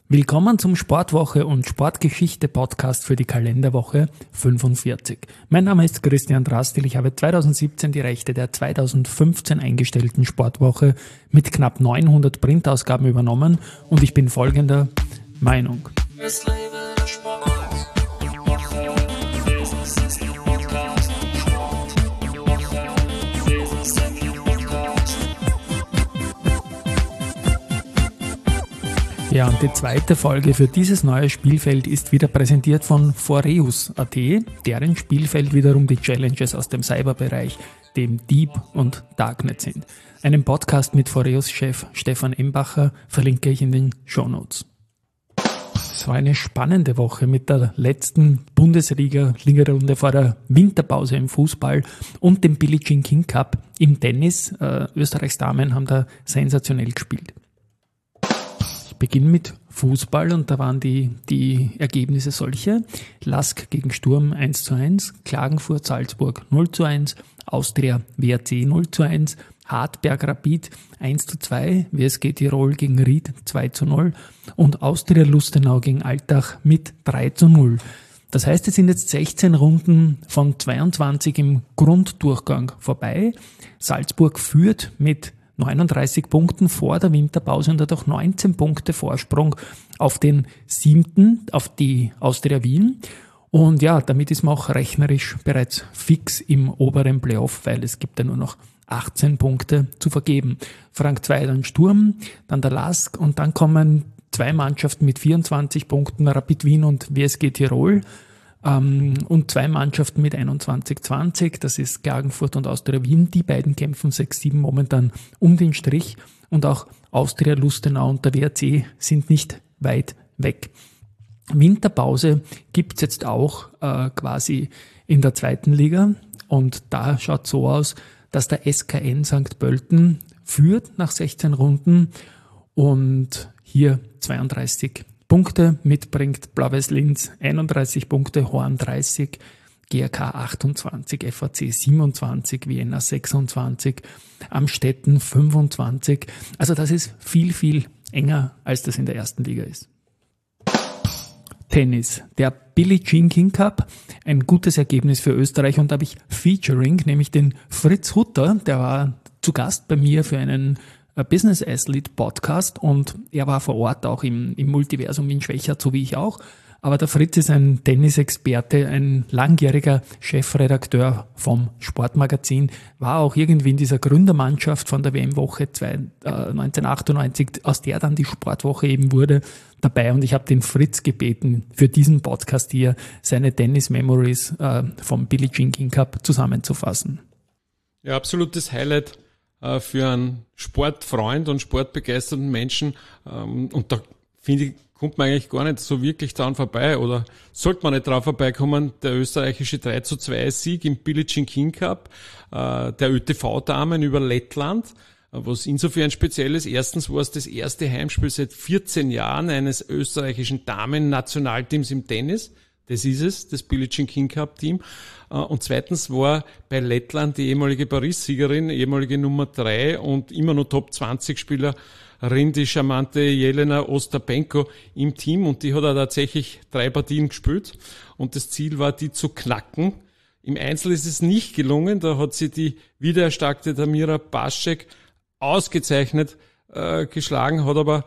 Willkommen zum Sportwoche und Sportgeschichte Podcast für die Kalenderwoche 45. Mein Name ist Christian Drastil. Ich habe 2017 die Rechte der 2015 eingestellten Sportwoche mit knapp 900 Printausgaben übernommen und ich bin folgender Meinung. Ja, und die zweite Folge für dieses neue Spielfeld ist wieder präsentiert von Foreus.at, deren Spielfeld wiederum die Challenges aus dem Cyberbereich, dem Deep und Darknet sind. Einen Podcast mit Foreus-Chef Stefan Embacher verlinke ich in den Shownotes. Es war eine spannende Woche mit der letzten Bundesliga-Ligarunde vor der Winterpause im Fußball und dem Billie Jean King Cup im Tennis. Österreichs Damen haben da sensationell gespielt. Beginnen mit Fußball und da waren die Ergebnisse solche. Lask gegen Sturm 1:1, Klagenfurt Salzburg 0:1, Austria WRC 0:1, Hartberg Rapid 1:2, WSG Tirol gegen Ried 2:0 und Austria Lustenau gegen Altach mit 3:0. Das heißt, es sind jetzt 16 Runden von 22 im Grunddurchgang vorbei. Salzburg führt mit 39 Punkten vor der Winterpause und hat auch 19 Punkte Vorsprung auf den 7., auf die Austria Wien. Und ja, damit ist man auch rechnerisch bereits fix im oberen Playoff, weil es gibt ja nur noch 18 Punkte zu vergeben. Frank 2 dann Sturm, dann der Lask und dann kommen zwei Mannschaften mit 24 Punkten, Rapid Wien und WSG Tirol. Und zwei Mannschaften mit 21-20, das ist Klagenfurt und Austria Wien. Die beiden kämpfen 6-7 momentan um den Strich und auch Austria Lustenau und der WRC sind nicht weit weg. Winterpause gibt's jetzt auch quasi in der zweiten Liga und da schaut so aus, dass der SKN St. Pölten führt nach 16 Runden und hier 32 Punkte mitbringt, Blau-Weiß Linz 31 Punkte, Horn 30, GRK 28, FAC 27, Vienna 26, Amstetten 25. Also das ist viel, viel enger, als das in der ersten Liga ist. Tennis, der Billie Jean King Cup, ein gutes Ergebnis für Österreich und da habe ich Featuring, nämlich den Fritz Hutter, der war zu Gast bei mir für einen Business Athlete Podcast und er war vor Ort auch im Multiversum in Schwächert, so wie ich auch. Aber der Fritz ist ein Tennisexperte, ein langjähriger Chefredakteur vom Sportmagazin, war auch irgendwie in dieser Gründermannschaft von der WM-Woche 1998, aus der dann die Sportwoche eben wurde, dabei. Und ich habe den Fritz gebeten, für diesen Podcast hier seine Tennis-Memories vom Billie Jean King Cup zusammenzufassen. Ja, absolutes Highlight für einen Sportfreund und sportbegeisterten Menschen. Und da finde ich, kommt man eigentlich gar nicht so wirklich dran vorbei oder sollte man nicht dran vorbeikommen. Der österreichische 3:2 Sieg im Billie Jean King Cup, der ÖTV-Damen über Lettland, was insofern speziell ist. Erstens war es das erste Heimspiel seit 14 Jahren eines österreichischen Damen-Nationalteams im Tennis. Das ist es, das Billie Jean King Cup Team. Und zweitens war bei Lettland die ehemalige Paris-Siegerin, ehemalige Nummer 3 und immer noch Top 20 Spielerin, die charmante Jelena Ostapenko im Team. Und die hat auch tatsächlich 3 Partien gespielt. Und das Ziel war, die zu knacken. Im Einzel ist es nicht gelungen. Da hat sie die wiedererstarkte Tamira Baschek ausgezeichnet geschlagen, hat aber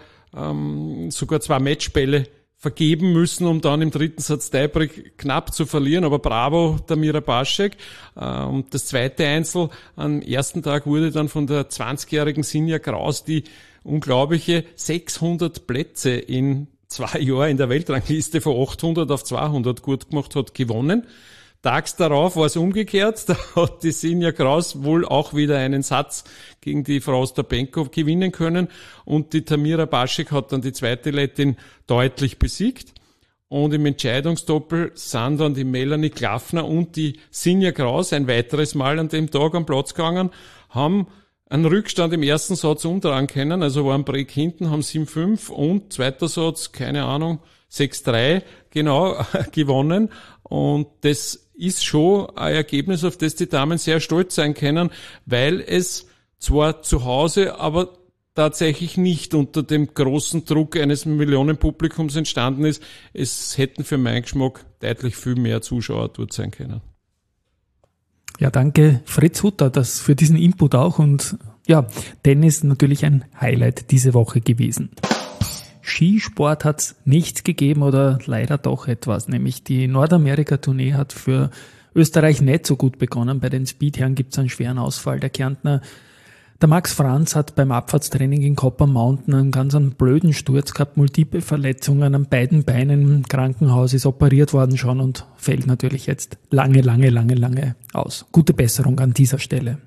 sogar 2 Matchbälle vergeben müssen, um dann im dritten Satz Tiebreak knapp zu verlieren. Aber bravo, Tamira Baschek. Und das zweite Einzel am ersten Tag wurde dann von der 20-jährigen Sinja Kraus die unglaubliche 600 Plätze in 2 Jahren in der Weltrangliste von 800 auf 200 gut gemacht hat, gewonnen. Tags darauf war es umgekehrt, da hat die Sinja Kraus wohl auch wieder einen Satz gegen die Frau Ostapenko gewinnen können und die Tamira Baschek hat dann die zweite Lettin deutlich besiegt. Und im Entscheidungsdoppel sind dann die Melanie Klaffner und die Sinja Kraus ein weiteres Mal an dem Tag am Platz gegangen, haben einen Rückstand im ersten Satz umdrehen können, also waren Break hinten, haben 7-5 und zweiter Satz, keine Ahnung, 6-3 genau gewonnen und das ist schon ein Ergebnis, auf das die Damen sehr stolz sein können, weil es zwar zu Hause, aber tatsächlich nicht unter dem großen Druck eines Millionenpublikums entstanden ist. Es hätten für meinen Geschmack deutlich viel mehr Zuschauer dort sein können. Ja, danke Fritz Hutter, das für diesen Input auch. Und ja, Tennis natürlich ein Highlight diese Woche gewesen. Skisport hat es nichts gegeben oder leider doch etwas, nämlich die Nordamerika-Tournee hat für Österreich nicht so gut begonnen. Bei den Speedherren gibt es einen schweren Ausfall. Der Kärntner, der Max Franz, hat beim Abfahrtstraining in Copper Mountain einen ganz blöden Sturz gehabt, multiple Verletzungen an beiden Beinen im Krankenhaus, ist operiert worden schon und fällt natürlich jetzt lange aus. Gute Besserung an dieser Stelle.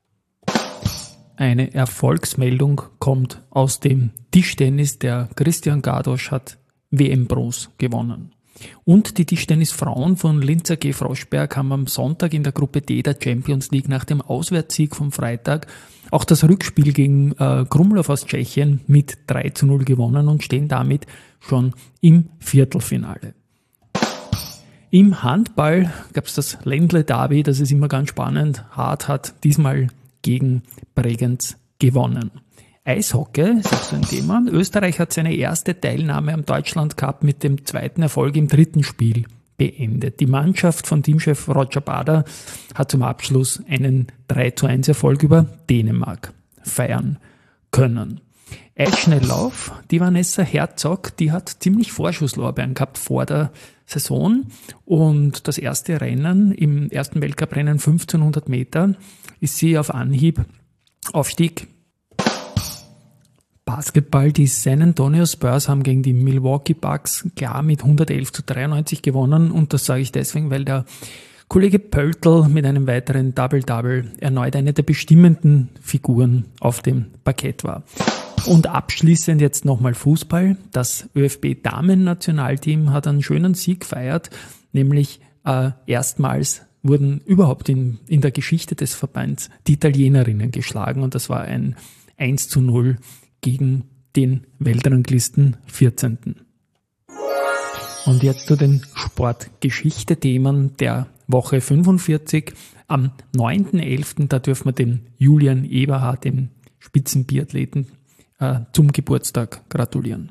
Eine Erfolgsmeldung kommt aus dem Tischtennis. Der Christian Gadosch hat WM-Bronze gewonnen. Und die Tischtennisfrauen von Linz AG Froschberg haben am Sonntag in der Gruppe D der Champions League nach dem Auswärtssieg vom Freitag auch das Rückspiel gegen Krumlov aus Tschechien mit 3:0 gewonnen und stehen damit schon im Viertelfinale. Im Handball gab es das Ländle Derby, das ist immer ganz spannend. Hart hat diesmal gegen Bregenz gewonnen. Eishockey ist auch so ein Thema. Österreich hat seine erste Teilnahme am Deutschland Cup mit dem zweiten Erfolg im dritten Spiel beendet. Die Mannschaft von Teamchef Roger Bader hat zum Abschluss einen 3:1 Erfolg über Dänemark feiern können. Eisschnelllauf, die Vanessa Herzog, die hat ziemlich Vorschusslorbeeren gehabt vor der Saison und das erste Rennen, im ersten Weltcuprennen 1500 Meter, ist sie auf Anhieb Aufstieg. Basketball, die San Antonio Spurs haben gegen die Milwaukee Bucks klar mit 111:93 gewonnen und das sage ich deswegen, weil der Kollege Pöltl mit einem weiteren Double-Double erneut eine der bestimmenden Figuren auf dem Parkett war. Und abschließend jetzt nochmal Fußball. Das ÖFB-Damen-Nationalteam hat einen schönen Sieg gefeiert, nämlich erstmals wurden überhaupt in der Geschichte des Verbands die Italienerinnen geschlagen und das war ein 1:0 gegen den Weltranglisten 14. Und jetzt zu den Sportgeschichte-Themen der Woche 45. Am 9.11., da dürfen wir dem Julian Eberhard, dem Spitzenbiathleten, zum Geburtstag gratulieren.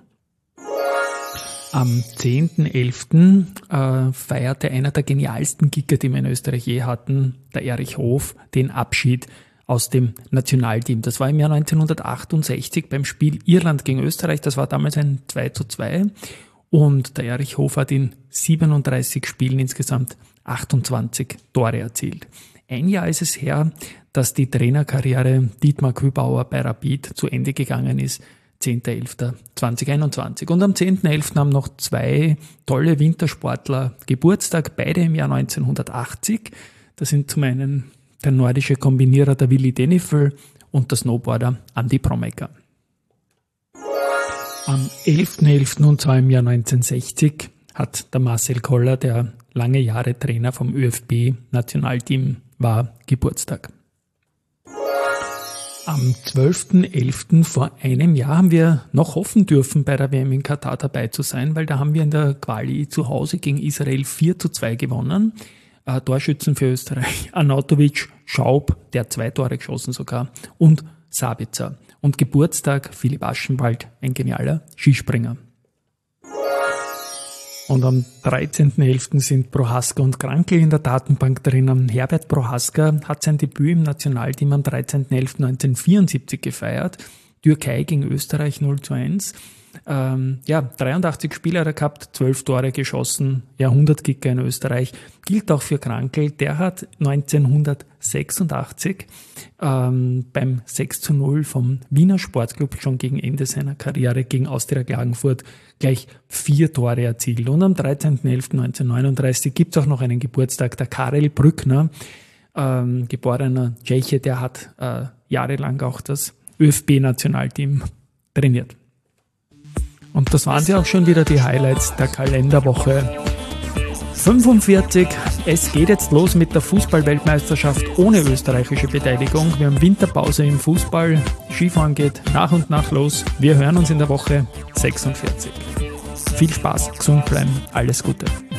Am 10.11. Feierte einer der genialsten Kicker, die wir in Österreich je hatten, der Erich Hof, den Abschied aus dem Nationalteam. Das war im Jahr 1968 beim Spiel Irland gegen Österreich. Das war damals ein 2:2. Und der Erich Hof hat in 37 Spielen insgesamt 28 Tore erzielt. Ein Jahr ist es her, dass die Trainerkarriere Dietmar Kübauer bei Rapid zu Ende gegangen ist. 10.11.2021. Und am 10.11. haben noch zwei tolle Wintersportler Geburtstag, beide im Jahr 1980. Das sind zum einen der nordische Kombinierer der Willi Denifl und der Snowboarder Andi Promecker. Am 11.11. und zwar im Jahr 1960 hat der Marcel Koller, der lange Jahre Trainer vom ÖFB-Nationalteam war, Geburtstag. Am 12.11. vor einem Jahr haben wir noch hoffen dürfen, bei der WM in Katar dabei zu sein, weil da haben wir in der Quali zu Hause gegen Israel 4:2 gewonnen. Torschützen für Österreich Arnautovic, Schaub, der 2 Tore geschossen sogar, und Sabitzer. Und Geburtstag Philipp Aschenwald, ein genialer Skispringer. Und am 13.11. sind Prohaska und Krankl in der Datenbank drinnen. Herbert Prohaska hat sein Debüt im Nationalteam am 13.11.1974 gefeiert. Türkei gegen Österreich 0:1. 83 Spiele hat er gehabt, 12 Tore geschossen, Jahrhundertkicker in Österreich. Gilt auch für Krankl, der hat 1986 beim 6:0 vom Wiener Sportclub schon gegen Ende seiner Karriere gegen Austria Klagenfurt gleich 4 Tore erzielt. Und am 13.11.1939 gibt es auch noch einen Geburtstag, der Karel Brückner, geborener Tscheche, der hat jahrelang auch das ÖFB-Nationalteam trainiert. Und das waren sie auch schon wieder, die Highlights der Kalenderwoche 45. Es geht jetzt los mit der Fußball-Weltmeisterschaft ohne österreichische Beteiligung. Wir haben Winterpause im Fußball. Skifahren geht nach und nach los. Wir hören uns in der Woche 46. Viel Spaß, gesund bleiben, alles Gute.